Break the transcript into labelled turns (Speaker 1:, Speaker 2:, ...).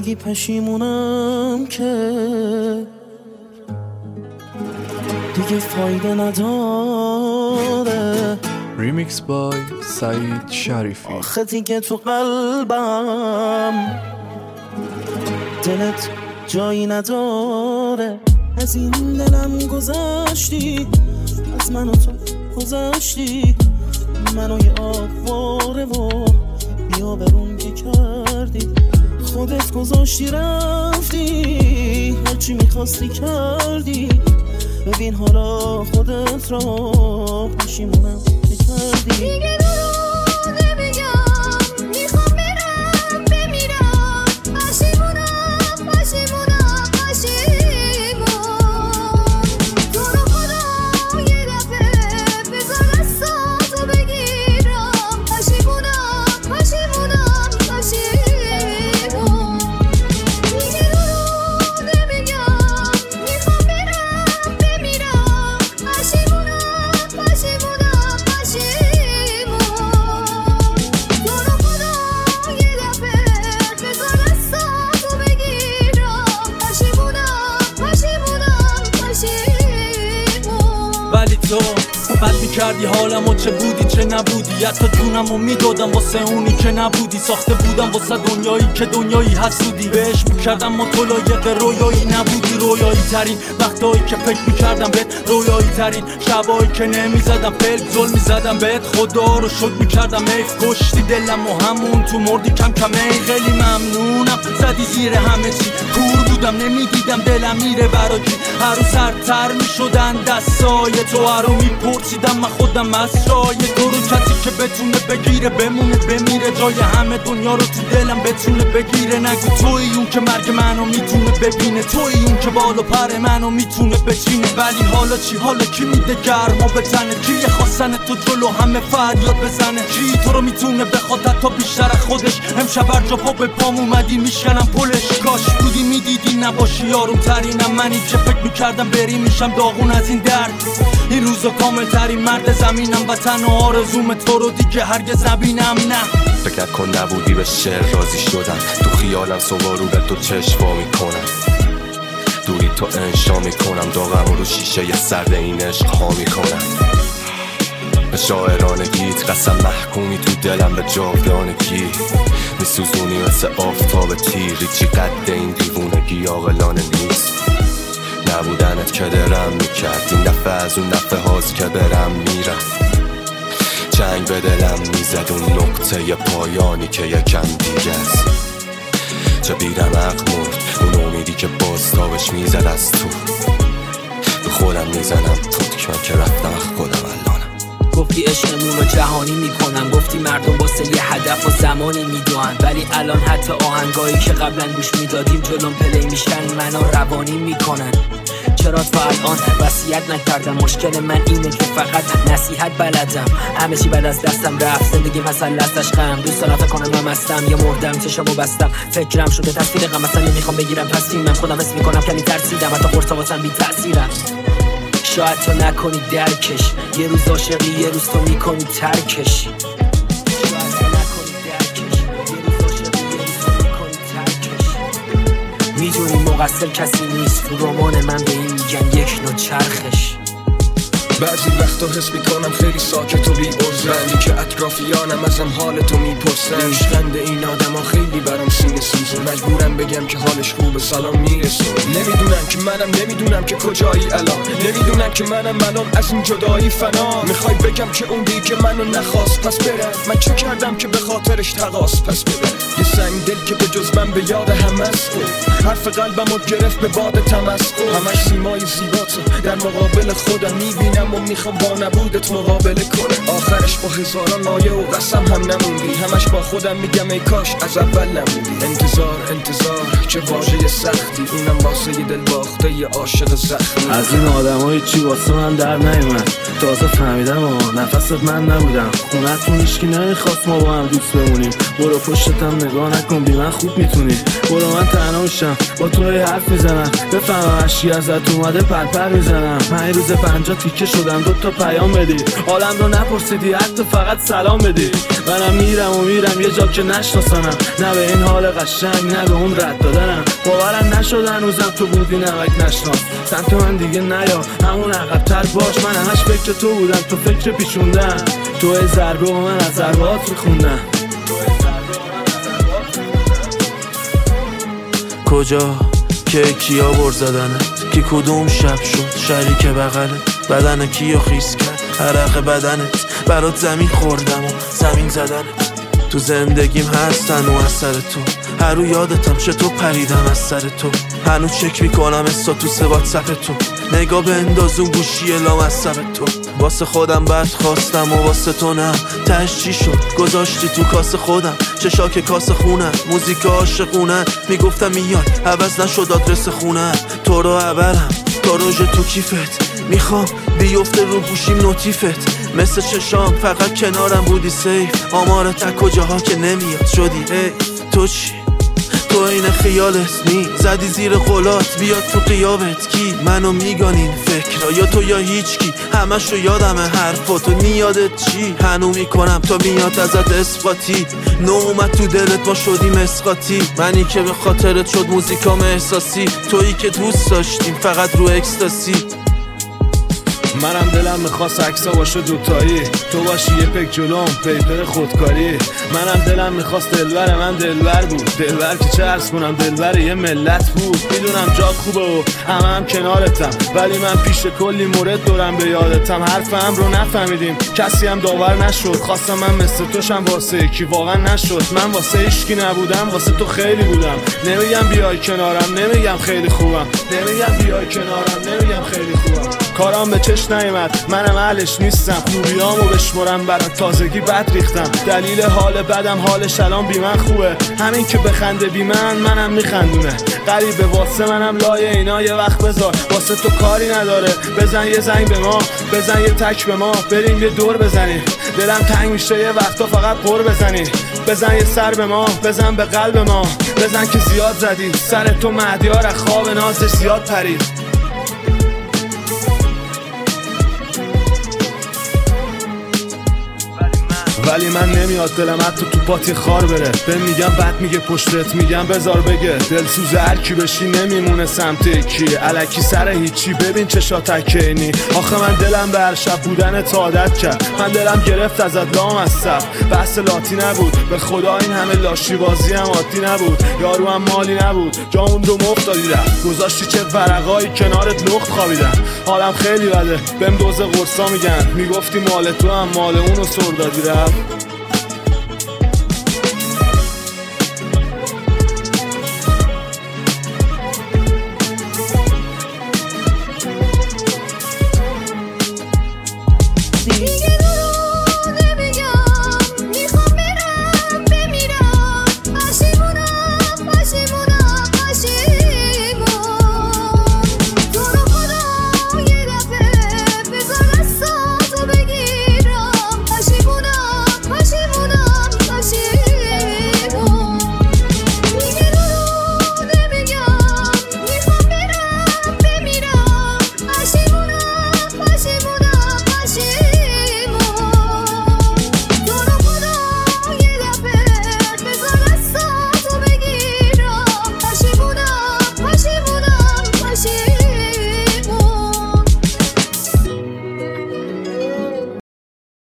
Speaker 1: میگی پشیمونم که دیگه فایده نداره.
Speaker 2: ریمیکس بای سعید شریفی.
Speaker 1: آخه دیگه تو قلبم دلت جایی نداره. از این دلم گذشتی، از من و تو گذشتی، منو یه آواره و بیا برون که کردی. خودت گذاشتی رفتی، هرچی میخواستی کردی. ببین حالا خودت را پشیمونم که کردی.
Speaker 3: ولی تو بد میکردی حالمو، چه بودی چه نبودی. حتی جونمو میدادم واسه اونی که نبودی. ساخته بودم واسه دنیایی که دنیایی حسودی. بهش میکردم مطلایق رویایی نبودی. رویایی ترین وقتایی که فکر میکردم بهت، رویایی ترین شبایی که نمیزدم فلک ظلم میزدم بهت. خدا رو شکر میکردم حیف کشتی دلم و همون تو مردی کم کم. خیلی ممنونم زدی زیر همه چی. کور بودم نمیدیدم دلم میره برا کی. هر روز سرتر میشدن دستای تو، هر رو میپرسیدم من خودم از جای تو. رو کسی که بتونه بگیره بمونه بمیره، جای همه دنیا رو تو دلم بتونه بگیره. نگو توی اون که مرگ منو میتونه ببینه، توی اون که بالا پر منو میتونه بچینه. ولی حالا چی؟ حالا کی میده گرما به تنه؟ کی خواستن تو جلو همه فریاد بزنه؟ کی تو رو میتونه بخواد حتی بیشتر از خودش؟ امشب هر جا پا به پام اومدی میشکنم پلش. کاش بودی میدیدی نباشی یارم ترینم. منی که فکر میکردم بری میشم داغون از این درد. این روزا کامل ترین مرد زمینم و تنها آرزوم تو رو دیگه هرگز نبینم. نه
Speaker 4: فکر کن نبودی به شعر راضی شدم. تو خیالم صبح رو به تو چشم میکنم، دوری تو انشا میکنم. داغم رو شیشه سرد این عشق ها میکنم. به شاعرانگیت قسم محکومی تو دلم به جاودانگی. میسوزونی مثل آفتاب تیری، چی قد این دیوونگی عاقلانه نیست. نبودنت که درم میکرد، این دفعه از اون دفعه هاست که برم میرم. جنگ به دلم میزد اون نقطه پایانی که یکم دیگه است. چه بیرمق مرد اون امیدی که بازتابش میزد از تو. به خودم میزنم پودکن که رفتم خودم الانم.
Speaker 5: گفتی عشقمون رو جهانی میکنم، گفتی مردم واسه یه هدف و زمانی میدوئن. ولی الان حتی آهنگایی که قبلا گوش میدادیم جلوم پلی میشن، منو روانی میکنن. چرا تو الان وصیت نکردم؟ مشکل من اینه که فقط نصیحت بلدم. همه چی بعد از دستم رفت، زندگی مسلسش غم. دوست دارم فکر کنم من مستم یا مردم، چشمو بستم فکرم شده تصویر غم. اصلا نمیخوام بگیرم تصمیمم، خودم حس میکنم کمی ترسیدم. حتی قرصا واسم بی تأثیرم. شاید تو نکنی درکش، یه روز عاشقی یه روز تو میکنی ترکش. میدونی مقصر کسی نیست، تو رمان من به این میگن یک نوع چرخش.
Speaker 6: بعضی وقتا حس میکنم خیلی ساکت و بی‌برزن، که اطرافیانم ازم حالتو میپرسن. عشقند این آدم ها خیلی برام سینه سوزه، مجبورم بگم که حالش خوبه سلام میرسه. نمیدونم که منم، نمیدونم که کجایی الان، نمیدونم که منم الان از این جدایی فنا. میخوای بگم که اون دیگه منو نخواست پس برم، من چه کردم که به خاطرش تقاس پس بدم. یه سنگ دل که به جز من به یاد همه است، حرف قلبمو گرفت به باد تمسخر. همش سیمای زیباتو در مقابل خودم میبینم و میخوام با نبودت مقابله کنم. آخرش با هزاران آیه و قسم هم نموندی، همش با خودم میگم ای کاش از اول نموندی. انتظار چه واژه سختی، اونم واسه یه دل باخته یه عاشق زخمی.
Speaker 1: از این آدمای چی واسه من در نیومد، تازه فهمیدم نفست من نبودم. خونتون هیچکی نمیخواست ما با هم دوست بمونیم. برو پشتتم نگاه نکن، بی من خوب میتونی. برو من تنها میشم با تو حرف میزنم، بفهمم اشکی ازت اومده پرپر میزنم. 5 روز 50 تیکه شدم 2 تا پیام بدی، حالم رو نپرسیدی حتی فقط سلام بدی. منم میرم یه جا که نشناسنم، نه به این حال قشنگ نه به اون رد دادنم. باورم نشد هنوزم تو بودی نمک نشناس. سمت من دیگه نیا، همون عقب‌تر باش. من همش فکر تو بودم، تو فکر پیچوندن. تو ضربه و من از ضربات میخوندم.
Speaker 7: کجا که کیا بر زدنت، کی کدوم شب شد شریک بغلت، بدن کیو خیس کرد عرق بدنت، برات زمین خوردم و زمین زدنت. تو زندگیم هستن و از سر تو، هر رو یادتم چطور پریدم از سر تو. هنو چک میکنم استاتوس واتساپ تو، نگاه بندازون گوشی لامصب تو. واسه خودم بد خواستم و واسه تو نه، تهش چی شد گذاشتی تو کاس خودم. چشاک کاس خونم، موزیک عاشقونه، میگفتم میای عوض نشد آدرس خونه. تو رو عبرم تا روژ تو کیفت، میخوام بیفته رو گوشیم نوتیفت. مثل چشام فقط کنارم بودی سیف، آمارت از کجاها که نمیاد شدی ای. تو چی؟ تو این خیالت نی، زدی زیر قولات بیاد تو قیابت. کی منو میگانین فکرها، یا تو یا هیچ کی؟ همش رو یادمه حرفاتو، نیادت چی؟ هنو میکنم تا میاد ازت اثباتی. نو اومد تو دلت ما شدیم اسقاطی. منی که به خاطرت شد موزیکام احساسی، تویی که دوست داشتیم فقط رو اکستاسی.
Speaker 1: منم دلم میخواست عکسا باشه دوتایی، تو باشی یه پک جلوم پیپر خودکاری. منم دلم میخواست دلبر من دلبر بود، دلبر که چه عرض کنم دلبر یه ملت بود. میدونم جات خوبه و همه کنارتم، ولی من پیش کلی مورد دورم به یادتم. حرفم رو نفهمیدیم، کسی هم داور نشد. خواستم من مثل توشم واسه یکی، واقعا نشد. من واسه هیچکی نبودم، واسه تو خیلی بودم. نمیگم بیای کنارم، نمیگم خیلی خوبم، نمیگم بیای کنارم، نمیگم خیلی خوبم. کارام به چش نیامد، منم اهلش نیستم. خوبیامو بشمرم برای تازگی بد ریختم. دلیل حال بدم حالش الان بی من خوبه، همین که بخنده بی منم میخندونه. غریبه واسه منم لای اینا یه وقت بذار، واسه تو کاری نداره. بزن یه زنگ به ما، بزن یه تک به ما، بریم یه دور بزنیم. دلم تنگ میشه یه وقتا فقط پر بزنی. بزن یه سر به ما، بزن به قلب ما، بزن که زیاد زدی سر تو مهدیار از خواب نازش زیاد پرید. ولی من نمیاد دلم حتی تو پاتی خار بره. به میگم بد میگه پشتت، میگم بذار بگه. دلسوز هر کی بشی نمیمونه سمت کی، الکی سر هیچی. ببین چشا تکینی، آخه من دلم به هر شب بودن تا عادت کرد. من دلم گرفت ازت لام از سب، بحث لاتی نبود. به خدا این همه لاشی بازی هم عادی نبود. یارو هم مالی نبود، جامون رو مفت دادی رفت. گذاشتی چه ورقایی کنارت لخت خوابیدن. حالم خیلی بده، بهم دوز قرصا میگن. میگفتی مال تو هم مال اونو سر دادی رفت.